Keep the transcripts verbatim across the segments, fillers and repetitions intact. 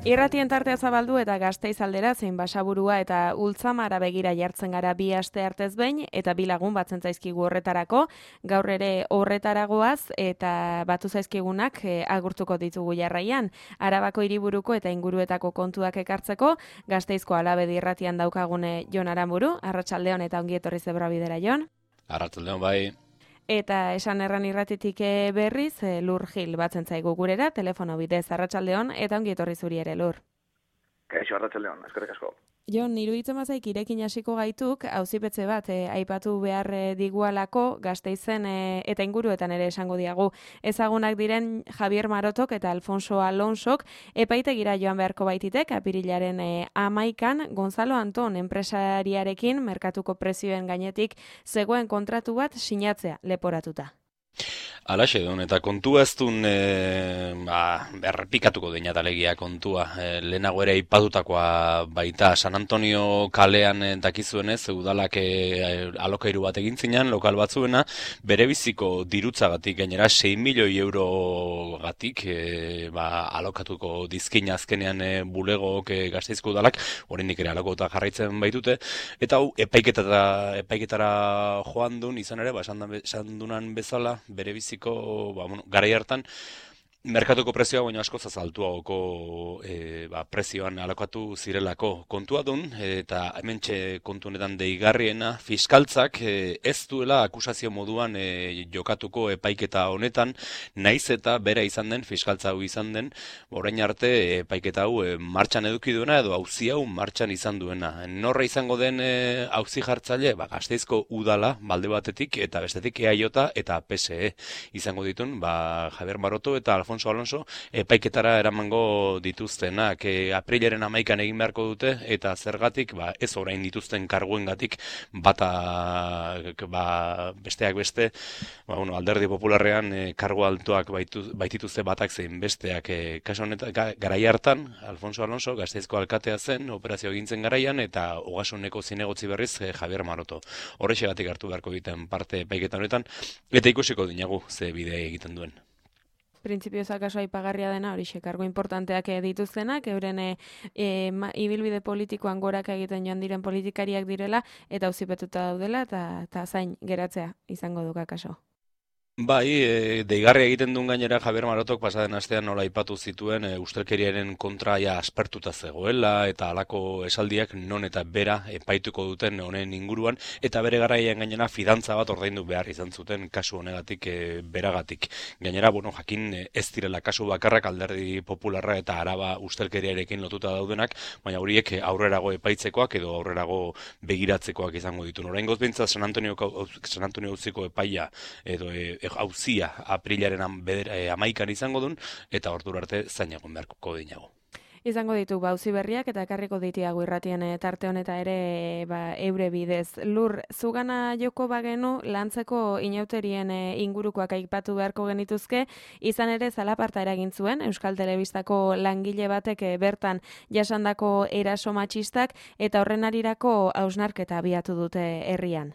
Irratien tartea zabaldu eta Gasteiz aldera zein Basaburua eta Ultzamara begira jartzen gara bi aste artez behin eta bi lagun batzen zaizkigu horretarako. Gaur ere horretaragoaz eta batu zaizkigunak e, agurtuko ditugu jarraian. Arabako hiriburuko eta inguruetako kontuak ekartzeko Gasteizko Alabedi Irratian daukagune Jon Aranburu. Arratsaldeon eta ongi etorri Zebrabidera, Jon. Arratsaldeon bai. Eta esan erran irratitik berriz, Lur Gil batzen zaigu gurera, telefono bidez arratsaldeon eta ongi etorri zuri ere, Lur. Kaixo, arratsaldeon, eskerrik asko. Jon, iruditzen bazaik irekin hasiko gaituk, auzipetze bat eh, aipatu behar eh, digualako Gasteizen eh, eta inguruetan ere esango diagu. Ezagunak diren Javier Marotok eta Alfonso Alonsok epaitegira joan beharko baititek, apirilaren eh, amaikan, Gonzalo Anton enpresariarekin merkatuko prezioen gainetik zegoen kontratu bat sinatzea leporatuta. Alaxe duen, eta kontua ez duen e, ba, errepikatuko deina talegia kontua. E, lehenago ere ipatutakoa baita San Antonio kalean e, dakizuenez, udalak e, alokairu bat egin zinan, lokal batzuena, bere biziko dirutzagatik, gainera sei milioi euro gatik, e, ba, alokatuko dizkina azkenean e, bulegook e, Gasteizko udalak, oraindik ere alokauta jarraitzen baitute, eta hau epaiketara, epaiketara joan duen, izan ere, ba, esan dunan bezala, bere biziko ba, bueno, garai hartan merkatuko prezioa baino askoz altuagoko e, ba, prezioan alokatu zirelako kontua dun, eta hementxe kontu honetan deigarriena fiskaltzak e, ez duela akusazio moduan e, jokatuko epaiketa honetan, naiz eta bera izan den, fiskaltza hau izan den, orain arte epaiketa hau e, martxan eduki duena edo auzi hau martxan izan duena. Norra izango den e, auzi jartzaile, ba, Gasteizko udala balde batetik eta bestetik E A J eta P S E izango ditun, ba, Javier Maroto eta Alfonso Alonso epaiketara eramango dituztenak. E, aprilaren amaikan egin beharko dute eta zergatik ba, ez orain dituzten karguengatik bata ba, besteak beste ba, bueno, Alderdi Popularrean e, kargu altuak baitu, baitituzte batak zein besteak. E, kaso honetan garai hartan Alfonso Alonso Gasteizko alkatea zen operazio egintzen garaian eta Ogasuneko zinegotzi berriz e, Javier Maroto. Horrexegatik hartu beharko egiten parte epaiketa honetan eta ikusiko dinagu ze bide egiten duen. Printzipioz akaso aipagarria dena, hori kargo importanteak dituztenak, euren e, e, ma, ibilbide politikoan gorak egiten joan diren politikariak direla, eta auzipetuta daudela, eta zain geratzea izango duk akaso. Bai, e, deigarria egiten duen gainera Javier Marotok pasaden astean nola aipatu zituen e, ustelkeriaren kontra ja aspertuta zegoela eta halako esaldiak non eta bera epaituko duten honen inguruan eta bere garaian gainera fidantza bat ordaindu behar izan zuten kasu honegatik e, beragatik. Gainera, bueno, jakin e, ez direla kasu bakarrak Alderdi Popularra eta Araba ustelkeriarekin lotuta daudenak, baina horiek aurrerago epaitzekoak edo aurrerago begiratzekoak izango ditu. Oraingoz behintzat San Antonio San Antonio auziko epaia edo e, auzia aprilaren amaikan izango dun, eta ordura arte zain egon beharko dinago. Izango ditu bauzi berriak eta ekarriko ditiago irratien tarte honeta ere ba, eure bidez. Lur, zugana joko bagenu lantzeko inauterien ingurukoak aipatu beharko genituzke, izan ere zalaparta eragin zuen Euskal Telebistako langile batek bertan jasandako eraso matxistak eta horren arirako hausnarketa abiatu dute herrian.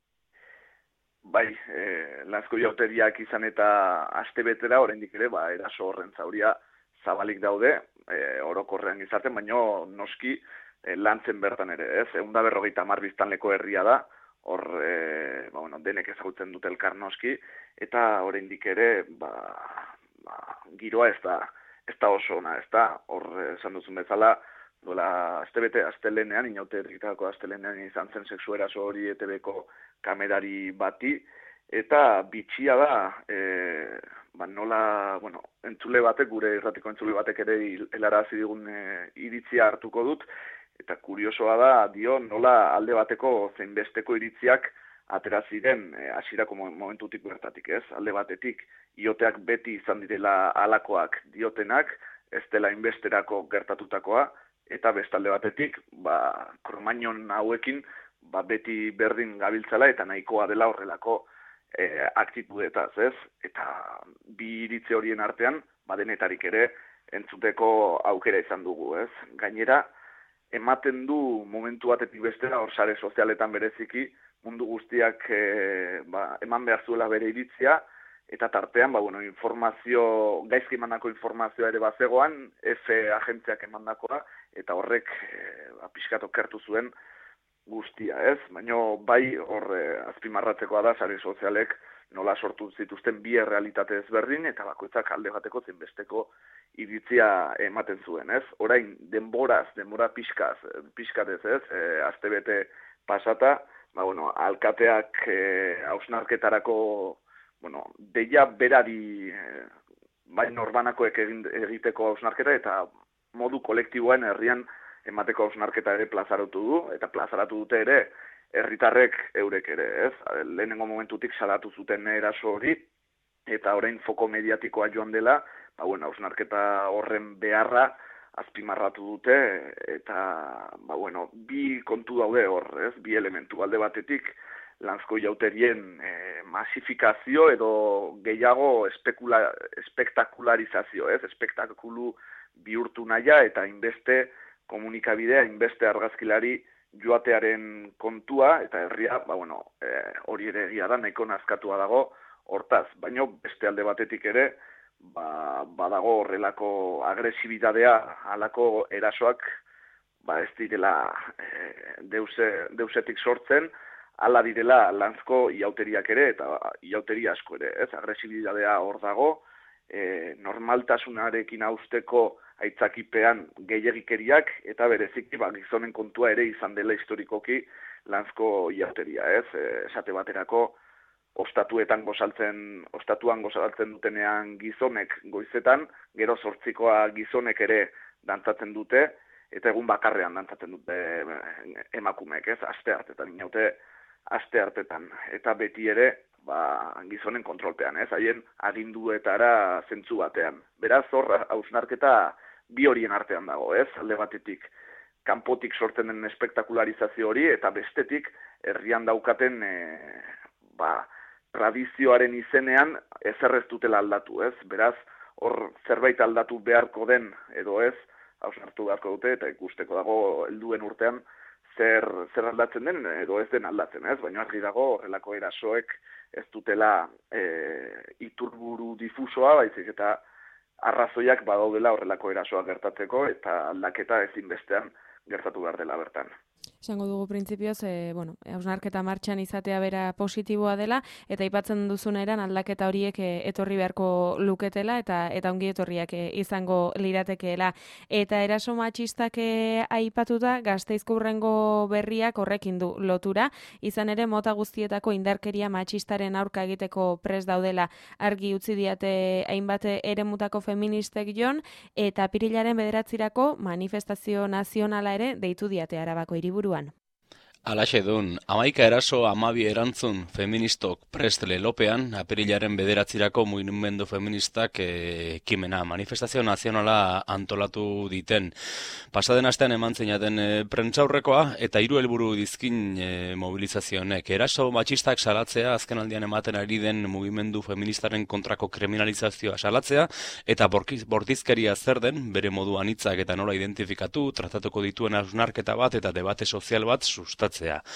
Bai, e, lanzko jauteriak izan eta astebetera oraindik ere, ba, eraso horren zauria zabalik daude, e, orokorrean izaten, baino noski e, lantzen bertan ere, ez? Eunda berrogeita hamar biztanleko herria da, hor e, ba, bueno, denek ezagutzen dute elkar noski, eta oraindik ere, ba, ba, giroa ez da, ez da oso ona, ez da, hor esan duzun bezala, duela astebete, astelenean, inaute erriketako astelenean izan zen sexu eraso hori E T Bko kamerari bati, eta bitxia da, e, ba, nola, bueno, entzule batek, gure irratiko entzule batek ere helarazi digun e, iritzia hartuko dut, eta kuriosoa da, dio, nola alde bateko zeinbesteko iritziak atera ziren e, hasierako momentutik bertatik, ez? Alde batetik, ioteak beti izan direla halakoak diotenak, ez dela inbesterako gertatutakoa, eta bestalde batetik, ba, kromainon hauekin, ba, beti berdin gabiltzala eta nahikoa dela horrelako e, aktitudetaz, ez? Eta bi iritze horien artean, ba, denetarik ere entzuteko aukera izan dugu, ez? Gainera, ematen du momentu batetik bestera, hor sare sozialetan bereziki, mundu guztiak e, ba, eman behar zuela bere iritzia, eta tartean, ba, bueno, informazio, gaizki emandako informazioa ere bazegoan, F agentziak emandakoa, eta horrek e, ba, pixkat okertu zuen guztia, ez? Baina bai hor e, azpimarratzekoa da sare sozialek nola sortu zituzten bi errealitate ezberdin, eta bakoitzak alde bateko zenbesteko iritzia ematen zuen, ez? Orain, denboraz, denbora pixkaz, pixkatez, ez? E, astebete pasata, ba, bueno, alkateak e, hausnarketarako, bueno, deia berari e, bai norbanakoek egiteko hausnarketa, eta modu kolektiboen herrian emateko hausnarketa ere plazaratu du, eta plazaratu dute ere herritarrek eurek ere, ez? Lehenengo momentutik salatu zuten eraso hori, eta orain foko mediatikoa joan dela, ba, bueno, hausnarketa horren beharra azpimarratu dute, eta, ba, bueno, bi kontu daude hor, ez? Bi elementu alde batetik, lanzko jauterien e, masifikazio edo gehiago espekula, espektakularizazio, ez? Espektakulu bihurtu nahia eta inbeste komunikabidea, inbeste argazkilari joatearen kontua, eta herria, ba, bueno, e, hori ere egia da, nahiko nazkatua dago hortaz. Baina beste alde batetik ere, ba, badago horrelako agresibitatea, halako erasoak, ba, ez direla e, deuse, deusetik sortzen, hala direla lanzko iauteriak ere, eta iauteria asko ere, ez? Agresibitatea hor dago, e, normaltasunarekin hausteko aitzakipean gehiagikeriak, eta bereziki ba, gizonen kontua ere izan dela historikoki lanzko iauteria, ez? E, esate baterako, ostatuetan gozaltzen, ostatuan gozaltzen dutenean gizonek goizetan, gero zortzikoa gizonek ere dantzatzen dute, eta egun bakarrean dantzatzen dute emakumeek, ez? Aste hartetan, inaute aste hartetan, eta beti ere ba, gizonen kontrolpean, ez? Haien aginduetara zentzu batean. Beraz, hor, hausnarketa bi horien artean dago, ez? Alde batetik, kanpotik sortzen den espektakularizazio hori, eta bestetik, herrian daukaten, e, ba, tradizioaren izenean ezer ez dutela aldatu, ez? Beraz, hor zerbait aldatu beharko den, edo ez, hausnartu beharko dute, eta ikusteko dago helduen urtean, zer, zer aldatzen den, edo ez den aldatzen, ez? Baina argi dago, horrelako erasoek ez dutela e, iturburu difusoa, baizik eta arrazoiak badaudela horrelako erasoa gertatzeko, eta aldaketa ezinbestean gertatu behar dela bertan. Esango dugu printzipioz, e, bueno, hausnarketa martxan izatea bera positiboa dela, eta aipatzen duzun eran aldaketa horiek e, etorri beharko luketela, eta eta ongi etorriak e, izango liratekeela. Eta eraso matxistak e, aipatuta, Gasteizko hurrengo berriak horrekin du lotura, izan ere mota guztietako indarkeria matxistaren aurka egiteko prest daudela argi utzi diate hainbat eremutako feministek jon, eta apirilaren bederatzirako manifestazio nazionala ere deitu diate Arabako hiriburuan. Alaxe dun, hamaika eraso hamabi erantzun feministok prest lelopean, apirilaren bederatzirako mugimendu feministak ekimena, manifestazio nazionala antolatu diten. Pasaden astean eman zeinaten e, prentsaurrekoa, eta hiru helburu dizkin e, mobilizazionek. Eraso matxistak salatzea, azken aldian ematen ari den mugimendu feministaren kontrako kriminalizazioa salatzea, eta bortizkeria zer den, bere modu anitzak eta nola identifikatu, tratatuko dituen hausnarketa bat eta debate sozial bat sustatzen.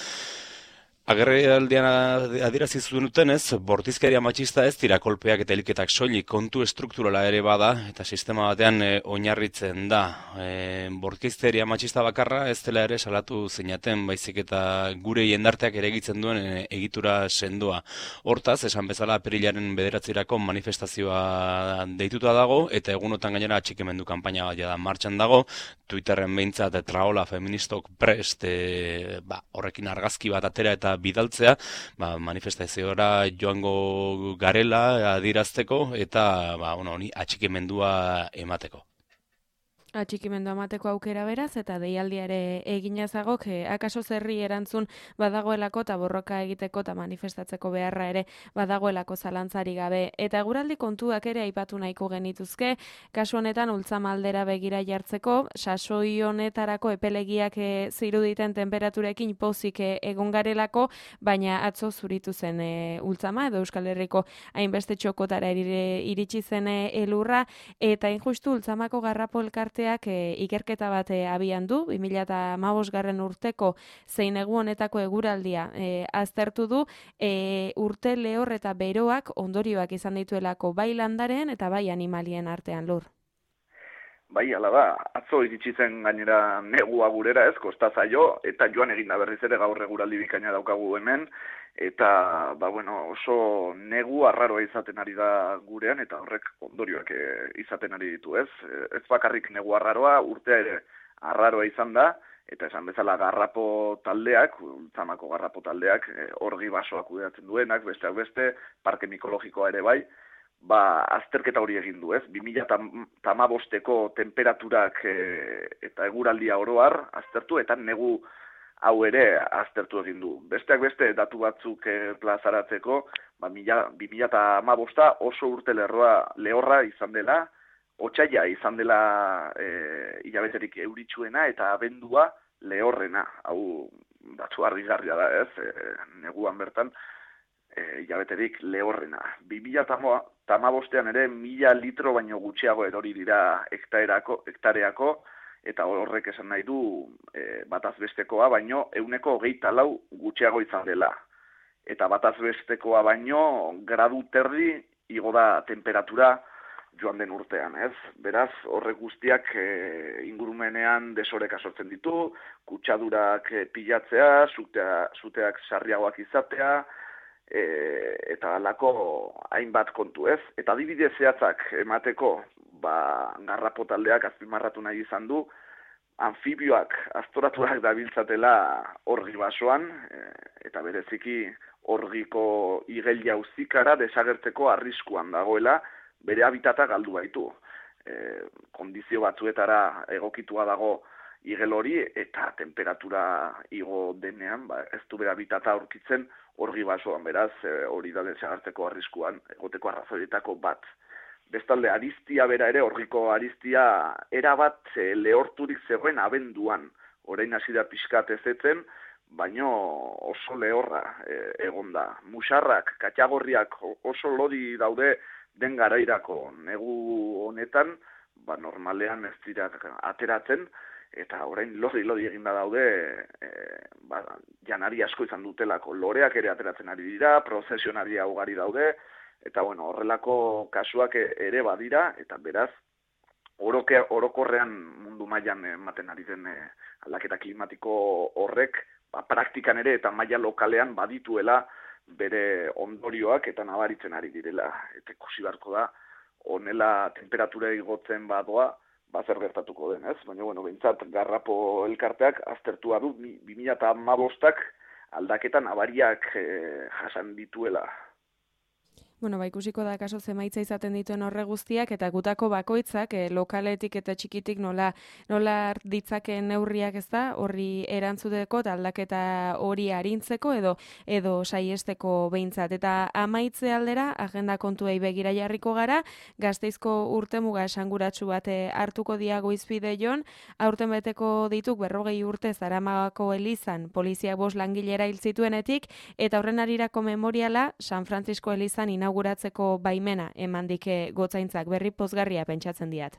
Agerraldian adierazi zutenez, bortizkeria matxista ez dira kolpeak eta hilketak soilik, kontu estrukturala ere bada eta sistema batean e, oinarritzen da. E, bortizkeria matxista bakarra ez dela ere salatu zeinaten, baizik eta gure jendarteak ere egitzen duen e, egitura sendoa. Hortaz, esan bezala apirilaren bederatzirako manifestazioa deituta dago, eta egunotan gainera atxikimendu kanpaina bat da martxan dago, Twitterren behintzat traola feministok prest e, ba, horrekin argazki bat atera eta bidaltzea, ba, manifestazioara joango garela adierazteko eta ba, bueno, honi atxikimendua emateko. Atxikimendu amateko aukera beraz, eta deialdiare eginazagok, eh, akaso zerri erantzun badagoelako eta borroka egiteko eta manifestatzeko beharra ere badagoelako zalantzari gabe. Eta guraldi kontuak ere aipatu nahiko genituzke, kasu honetan ultzama aldera begira jartzeko, sasoi honetarako epelegiak eh, ziruditen temperaturekin pozik eh, egon garelako, baina atzo zuritu zen eh, ultzama, edo Euskal Herriko hainbeste txokotara iritsi zen elurra, eta injustu ultzamako garrapo elkarte elkarteak e, ikerketa bat e, abian du, bi mila hamabosgarren urteko zein egu honetako eguraldia e, aztertu du, e, urte lehor eta beroak ondorioak izan dituelako bai landaren eta bai animalien artean, Lur. Bai, ala da, atzo iritsi zen gainera negua gurera ez, kosta zaio, eta joan eginda berriz ere gaur eguraldi bikaina daukagu hemen, eta ba, bueno, oso negu arraroa izaten ari da gurean, eta horrek ondorioak e, izaten ari ditu ez. Ez bakarrik negu arraroa, urtea ere arraroa izan da, eta esan bezala garrapo taldeak, ultzamako garrapo taldeak, e, orgi basoak kudeatzen duenak, besteak beste, parke mikologikoa ere bai, ba, azterketa hori egin du, ez? bi mila hamabosteko temperaturak e, eta eguraldia oro har aztertu, eta negu hau ere aztertu egin du. Besteak beste, datu batzuk e, plazaratzeko, ba, bi mila hamabosta oso urte lerroa, lehorra izan dela, otsaila izan dela e, hilabeterik euritsuena, eta abendua lehorrena. Hau, datu harrigarria da, ez? E, neguan bertan, E, hilabeterik lehorrena. bi mila hamabostean ere mila litro baino gutxiago erori dira hektareako, hektareako, eta horrek esan nahi du e, bataz bestekoa baino ehuneko hogeita lau gutxiago izan dela. Eta bataz bestekoa baino gradu terdi igo da temperatura joan den urtean, ez? Beraz, horrek guztiak e, ingurumenean desoreka sortzen ditu, kutsadurak e, pilatzea, zutea, zuteak sarriagoak izatea, E, eta alako hainbat kontu ez. Eta adibide zehatzak emateko, ba, garrapo taldeak azpimarratu nahi izan du, anfibioak aztoratuak dabiltzatela orgi basoan, e, eta bereziki orgiko igelia uzikara desagertzeko arriskuan dagoela, bere habitata galdu baitu. E, kondizio batzuetara egokitua dago igel hori, eta temperatura igo denean, ba, ez du bere habitata aurkitzen orgi basoan, beraz, hori da desagertzeko arriskuan, egoteko arrazoietako bat. Bestalde, aristia bera ere, orgiko aristia erabat e, lehorturik zegoen abenduan. Orain hasi da pixkat ezetzen, baino oso lehorra e, egon da. Musarrak, katxagorriak oso lodi daude den garairako negu honetan, ba, normalean ez dira ateratzen, eta orain lodi-lodi eginda daude, e, ba, janari asko izan dutelako, loreak ere ateratzen ari dira, prozesionari ugari daude, eta bueno, horrelako kasuak ere badira, eta beraz, oroke, orokorrean mundu mailan ematen ari den e, aldaketa klimatiko horrek, ba, praktikan ere eta maila lokalean badituela bere ondorioak eta nabaritzen ari direla. Eta ikusi beharko da, honela temperatura igotzen badoa, ba zer gertatuko den, ez? Baina, bueno, behintzat, garrapo elkarteak aztertua du bi mila hamabostak aldaketan nabariak e, jasan dituela. Bueno, ba, ikusiko da kaso zemaitza izaten dituen horre guztiak, eta gutako bakoitzak, e, lokaletik eta txikitik nola, nola ditzakeen neurriak ez da, horri erantzuteko eta aldaketa hori arintzeko edo edo saiesteko behintzat. Eta amaitze aldera, agenda kontuei begira jarriko gara, Gasteizko urtemuga esanguratsu bat hartuko diago izpide jon, aurten beteko dituk berrogei urte Zaramagako elizan poliziak bost langilera hil zituenetik, eta horren arirako memoriala San Francisco elizan inauguratzeko baimena emandik gotzaintzak, berri pozgarria pentsatzen diat.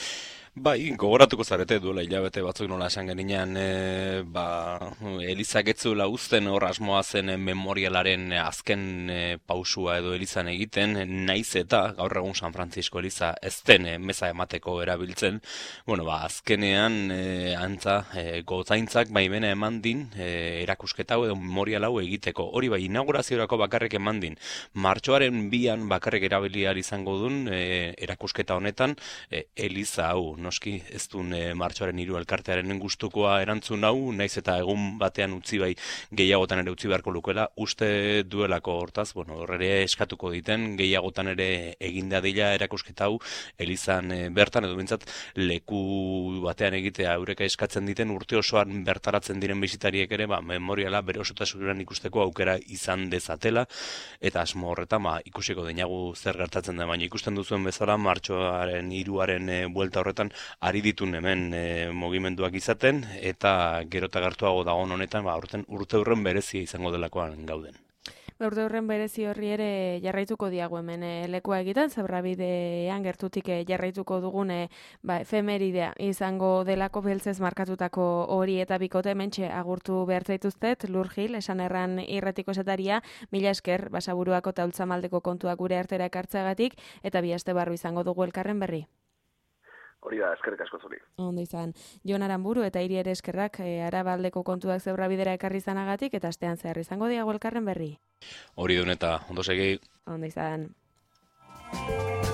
Bai, gogoratuko zarete duela hilabete batzuk nola esan geninean, e, ba, elizak etzuela uzten hor asmoa zen memorialaren azken e, pausua edo elizan egiten, naiz eta gaur egun San Francisco eliza ez den e, meza emateko erabiltzen, bueno, ba, azkenean e, antza e, gotzaintzak baimena eman din e, erakusketa hau edo memorial hau egiteko. Hori bai, inauguraziorako bakarrik eman din. Martxoaren bian bakarrik erabiliar izango duen e, erakusketa honetan e, eliza hau, noski ez duen e, martxoaren hiru elkartearen gustukoa erantzun hau, naiz eta egun batean utzi bai gehiagotan ere utzi beharko lukela, uste duelako hortaz, bueno, horre eskatuko diten, gehiagotan ere eginda dila erakusketa hau, elizan e, bertan, edo bintzat, leku batean egitea eureka eskatzen diten urte osoan bertaratzen diren bisitariek ere, ba, memoriala bere osotasunean ikusteko aukera izan dezatela, eta asmo horretan, ba, ikusiko deinagu zer gertatzen da, baina ikusten duzuen bezala, martxoaren hiruaren e, buelta horretan, ari ditun hemen e, mugimenduak izaten, eta gero eta gertuago dagoen honetan, ba, urten urte hurren berezia izango delakoan gauden. Gaurte horren berezi horri ere jarraituko diago hemen e, lekua egiten, zebrabidean gertutik e, jarraituko dugune ba, efemeridea izango delako beltzez markatutako hori eta bikote hementxe agurtu behar zaituztet, Lur Gil, esan erran irratiko esataria, mila esker, Basaburuako eta Ultzamaldeko kontuak gure artera ekartzeagatik, eta bi aste barru izango dugu elkarren berri. Hori da, eskerrik asko zuri. Ondo izan, Jon Aranburu eta hiri ere eskerrak e, Arabaldeko kontuak zebrabidera ekarri izanagatik, eta astean zehar izango diago elkarren berri. Hori duen eta ondo segi. Ondo izan.